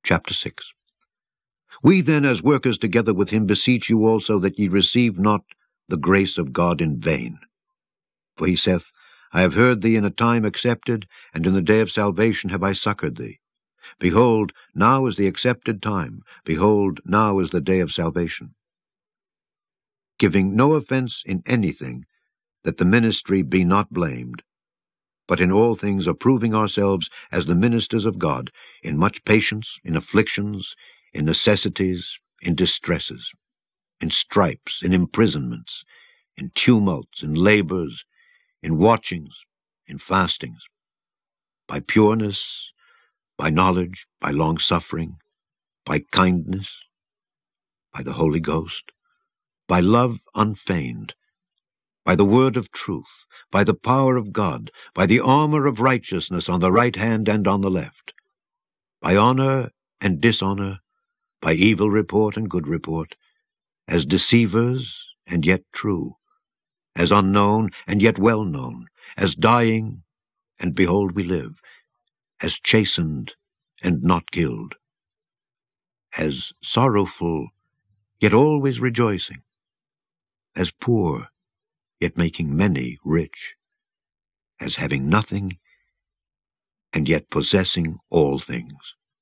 Chapter 6. We then, as workers together with him, beseech you also that ye receive not the grace of God in vain. For he saith, I have heard thee in a time accepted, and in the day of salvation have I succored thee. Behold, now is the accepted time. Behold, now is the day of salvation. Giving no offense in anything, that the ministry be not blamed, but in all things approving ourselves as the ministers of God, in much patience, in afflictions, in necessities, in distresses, in stripes, in imprisonments, in tumults, in labors, in watchings, in fastings, by pureness, by knowledge, by long-suffering, by kindness, by the Holy Ghost, by love unfeigned, by the word of truth, by the power of God, by the armor of righteousness on the right hand and on the left, by honor and dishonor, by evil report and good report, as deceivers and yet true, as unknown and yet well known, as dying, and behold we live, as chastened and not killed, as sorrowful, yet always rejoicing, as poor, yet making many rich, as having nothing, and yet possessing all things.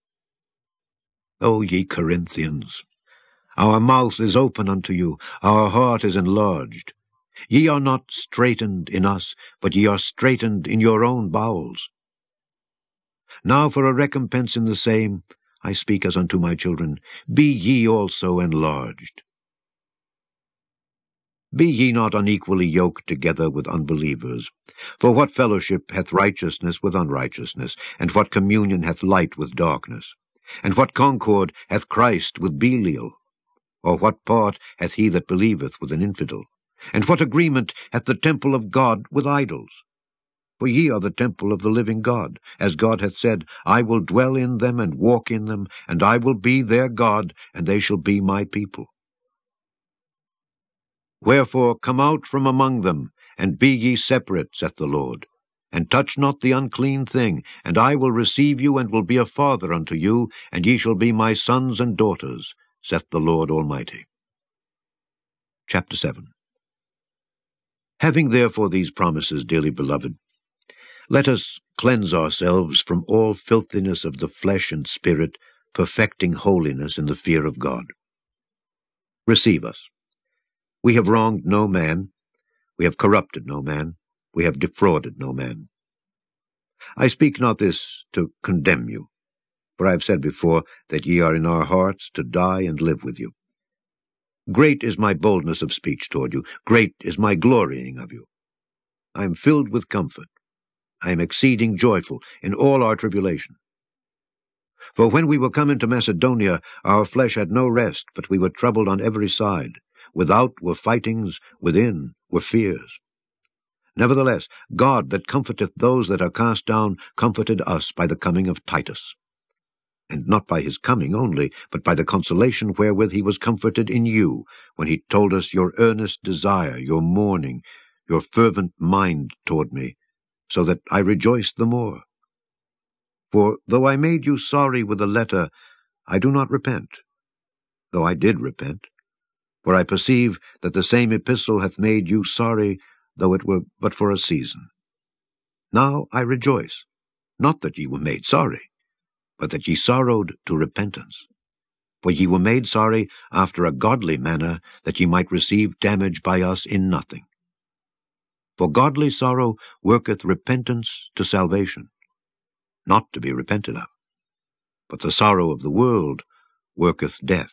O ye Corinthians, our mouth is open unto you, our heart is enlarged. Ye are not straitened in us, but ye are straitened in your own bowels. Now for a recompense in the same, I speak as unto my children, be ye also enlarged. Be ye not unequally yoked together with unbelievers. For what fellowship hath righteousness with unrighteousness? And what communion hath light with darkness? And what concord hath Christ with Belial? Or what part hath he that believeth with an infidel? And what agreement hath the temple of God with idols? For ye are the temple of the living God, as God hath said, I will dwell in them and walk in them, and I will be their God, and they shall be my people. Wherefore come out from among them, and be ye separate, saith the Lord, and touch not the unclean thing, and I will receive you, and will be a father unto you, and ye shall be my sons and daughters, saith the Lord Almighty. Chapter 7. Having therefore these promises, dearly beloved, let us cleanse ourselves from all filthiness of the flesh and spirit, perfecting holiness in the fear of God. Receive us. We have wronged no man, we have corrupted no man, we have defrauded no man. I speak not this to condemn you, for I have said before that ye are in our hearts to die and live with you. Great is my boldness of speech toward you, great is my glorying of you. I am filled with comfort, I am exceeding joyful in all our tribulation. For when we were come into Macedonia, our flesh had no rest, but we were troubled on every side. Without were fightings, within were fears. Nevertheless, God that comforteth those that are cast down comforted us by the coming of Titus. And not by his coming only, but by the consolation wherewith he was comforted in you, when he told us your earnest desire, your mourning, your fervent mind toward me, so that I rejoiced the more. For though I made you sorry with a letter, I do not repent, though I did repent. For I perceive that the same epistle hath made you sorry, though it were but for a season. Now I rejoice, not that ye were made sorry, but that ye sorrowed to repentance. For ye were made sorry after a godly manner, that ye might receive damage by us in nothing. For godly sorrow worketh repentance to salvation, not to be repented of. But the sorrow of the world worketh death.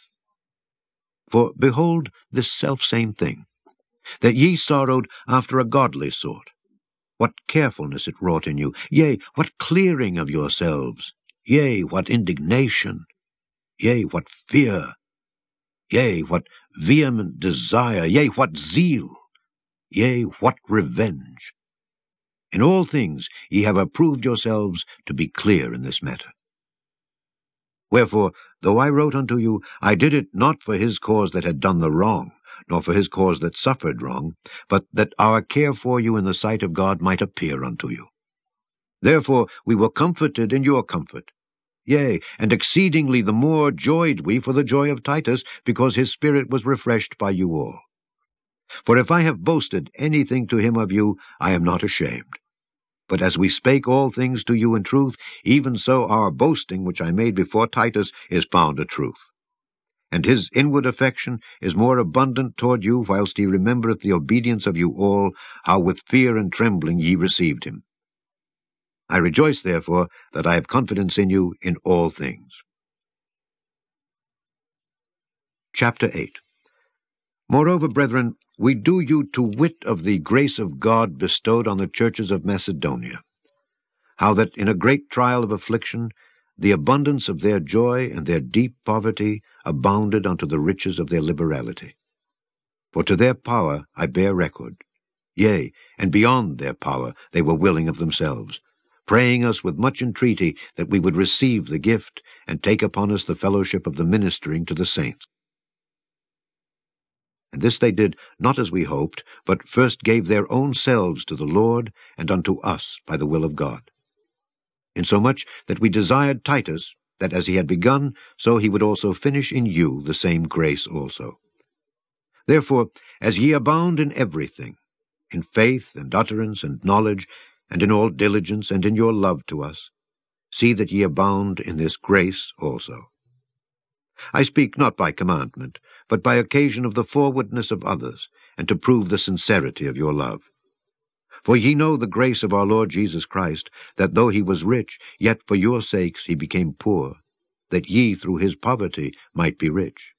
For behold this selfsame thing, that ye sorrowed after a godly sort. What carefulness it wrought in you, yea, what clearing of yourselves, yea, what indignation, yea, what fear, yea, what vehement desire, yea, what zeal, yea, what revenge. In all things ye have approved yourselves to be clear in this matter. Wherefore, though I wrote unto you, I did it not for his cause that had done the wrong, nor for his cause that suffered wrong, but that our care for you in the sight of God might appear unto you. Therefore we were comforted in your comfort, Yea, and exceedingly the more joyed we for the joy of Titus, because his spirit was refreshed by you all. For if I have boasted anything to him of you, I am not ashamed. But as we spake all things to you in truth, even so our boasting which I made before Titus is found a truth. And his inward affection is more abundant toward you, whilst he remembereth the obedience of you all, how with fear and trembling ye received him. I rejoice, therefore, that I have confidence in you in all things. Chapter 8. Moreover, brethren, we do you to wit of the grace of God bestowed on the churches of Macedonia, how that in a great trial of affliction the abundance of their joy and their deep poverty abounded unto the riches of their liberality. For to their power I bear record, yea, and beyond their power they were willing of themselves, praying us with much entreaty that we would receive the gift, and take upon us the fellowship of the ministering to the saints. And this they did not as we hoped, but first gave their own selves to the Lord, and unto us by the will of God. Insomuch that we desired Titus, that as he had begun, so he would also finish in you the same grace also. Therefore, as ye abound in everything, in faith and utterance and knowledge, and in all diligence, and in your love to us, see that ye abound in this grace also. I speak not by commandment, but by occasion of the forwardness of others, and to prove the sincerity of your love. For ye know the grace of our Lord Jesus Christ, that though he was rich, yet for your sakes he became poor, that ye through his poverty might be rich.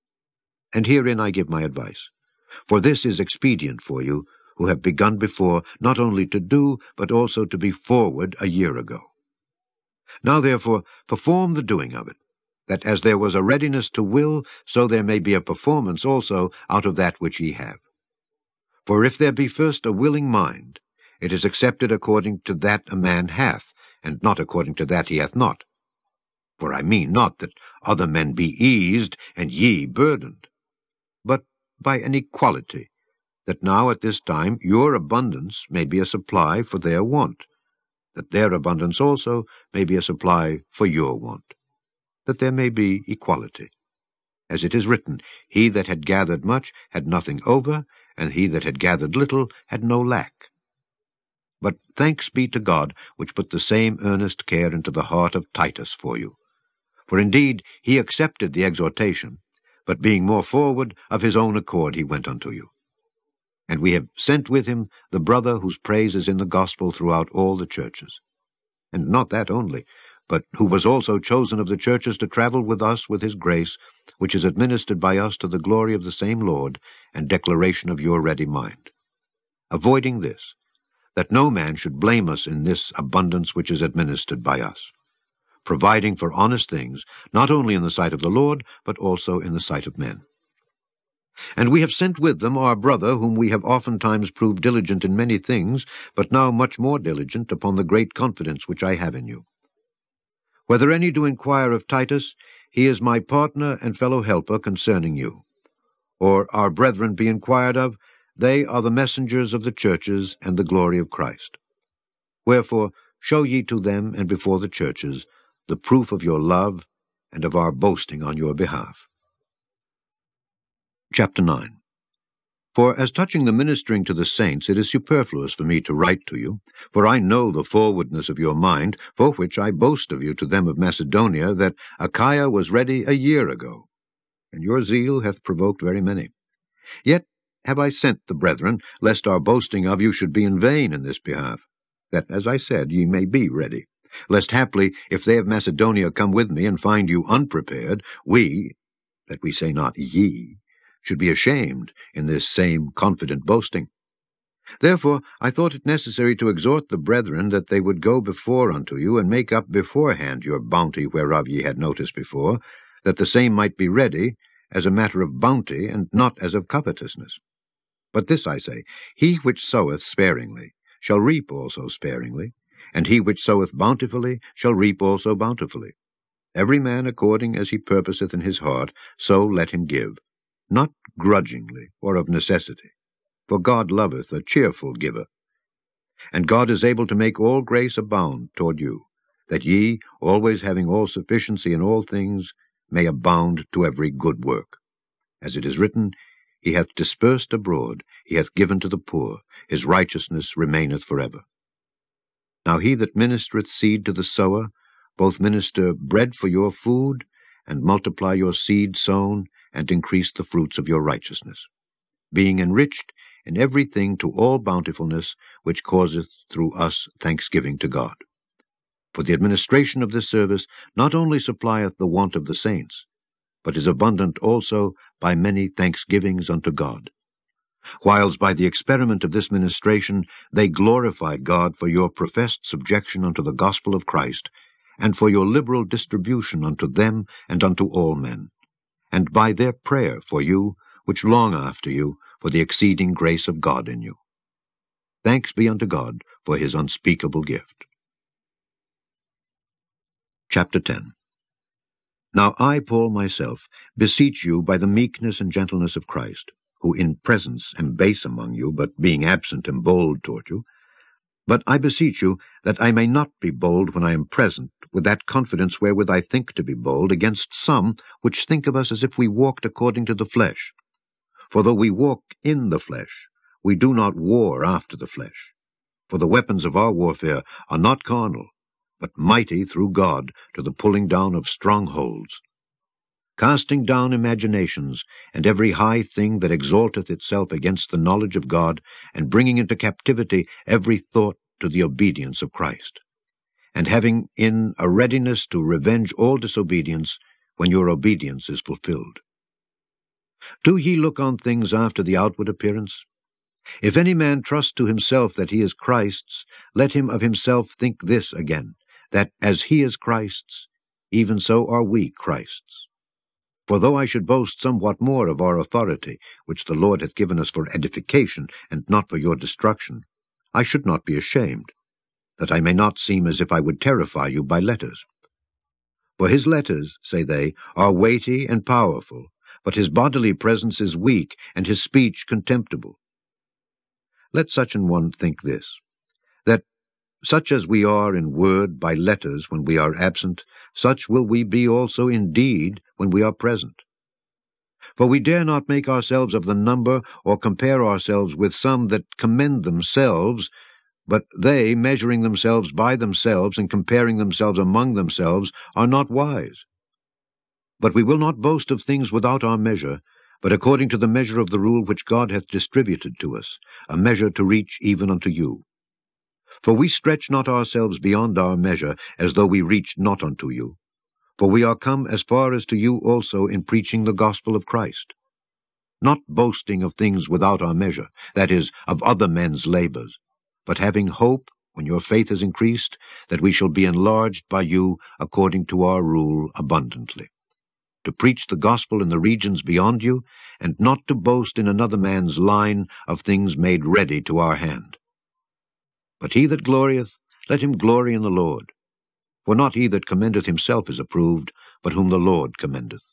And herein I give my advice. For this is expedient for you, who have begun before, not only to do, but also to be forward a year ago. Now therefore perform the doing of it, that as there was a readiness to will, so there may be a performance also out of that which ye have. For if there be first a willing mind, it is accepted according to that a man hath, and not according to that he hath not. For I mean not that other men be eased, and ye burdened, but by an equality, that now at this time your abundance may be a supply for their want, that their abundance also may be a supply for your want, that there may be equality. As it is written, he that had gathered much had nothing over, and he that had gathered little had no lack. But thanks be to God, which put the same earnest care into the heart of Titus for you. For indeed he accepted the exhortation, but being more forward, of his own accord he went unto you. And we have sent with him the brother whose praise is in the gospel throughout all the churches. And not that only, but who was also chosen of the churches to travel with us with his grace, which is administered by us to the glory of the same Lord, and declaration of your ready mind. Avoiding this, that no man should blame us in this abundance which is administered by us, providing for honest things, not only in the sight of the Lord, but also in the sight of men. And we have sent with them our brother, whom we have oftentimes proved diligent in many things, but now much more diligent upon the great confidence which I have in you. Whether any do inquire of Titus, he is my partner and fellow helper concerning you. Or our brethren be inquired of, they are the messengers of the churches and the glory of Christ. Wherefore show ye to them and before the churches the proof of your love and of our boasting on your behalf. Chapter 9. For as touching the ministering to the saints, it is superfluous for me to write to you, for I know the forwardness of your mind, for which I boast of you to them of Macedonia, that Achaia was ready a year ago, and your zeal hath provoked very many. Yet have I sent the brethren, lest our boasting of you should be in vain in this behalf, that, as I said, ye may be ready, lest haply, if they of Macedonia come with me and find you unprepared, we, that we say not ye, should be ashamed in this same confident boasting. Therefore I thought it necessary to exhort the brethren that they would go before unto you, and make up beforehand your bounty whereof ye had notice before, that the same might be ready, as a matter of bounty, and not as of covetousness. But this I say, he which soweth sparingly shall reap also sparingly, and he which soweth bountifully shall reap also bountifully. Every man according as he purposeth in his heart, so let him give, not grudgingly or of necessity, for God loveth a cheerful giver. And God is able to make all grace abound toward you, that ye, always having all sufficiency in all things, may abound to every good work. As it is written, He hath dispersed abroad, He hath given to the poor, His righteousness remaineth forever. Now he that ministereth seed to the sower, both minister bread for your food, and multiply your seed sown, and increase the fruits of your righteousness, being enriched in everything to all bountifulness, which causeth through us thanksgiving to God. For the administration of this service not only supplieth the want of the saints, but is abundant also by many thanksgivings unto God. Whiles by the experiment of this ministration they glorify God for your professed subjection unto the gospel of Christ, and for your liberal distribution unto them and unto all men, and by their prayer for you, which long after you, for the exceeding grace of God in you. Thanks be unto God for His unspeakable gift. Chapter 10. Now I, Paul, myself, beseech you by the meekness and gentleness of Christ, who in presence am base among you, but being absent am bold toward you. But I beseech you that I may not be bold when I am present, with that confidence wherewith I think to be bold, against some which think of us as if we walked according to the flesh. For though we walk in the flesh, we do not war after the flesh. For the weapons of our warfare are not carnal, but mighty through God to the pulling down of strongholds, casting down imaginations, and every high thing that exalteth itself against the knowledge of God, and bringing into captivity every thought to the obedience of Christ, and having in a readiness to revenge all disobedience when your obedience is fulfilled. Do ye look on things after the outward appearance? If any man trust to himself that he is Christ's, let him of himself think this again, that as he is Christ's, even so are we Christ's. For though I should boast somewhat more of our authority, which the Lord hath given us for edification, and not for your destruction, I should not be ashamed, that I may not seem as if I would terrify you by letters. For his letters, say they, are weighty and powerful, but his bodily presence is weak, and his speech contemptible. Let such an one think this, that such as we are in word by letters when we are absent, such will we be also in deed when we are present. For we dare not make ourselves of the number, or compare ourselves with some that commend themselves, but they, measuring themselves by themselves, and comparing themselves among themselves, are not wise. But we will not boast of things without our measure, but according to the measure of the rule which God hath distributed to us, a measure to reach even unto you. For we stretch not ourselves beyond our measure, as though we reached not unto you. For we are come as far as to you also in preaching the gospel of Christ, not boasting of things without our measure, that is, of other men's labors, but having hope, when your faith is increased, that we shall be enlarged by you according to our rule abundantly, to preach the gospel in the regions beyond you, and not to boast in another man's line of things made ready to our hand. But he that glorieth, let him glory in the Lord. For not he that commendeth himself is approved, but whom the Lord commendeth.